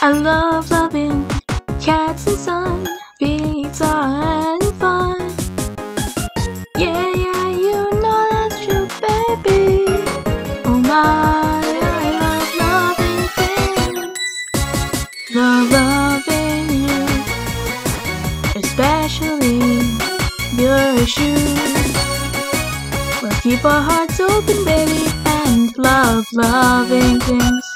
I love loving cats and sun, pizza and fun. Yeah, yeah, you know that's true, baby. Oh my, I love loving things. Love loving you, especially your shoes. We'll keep our hearts open, baby, and love loving things.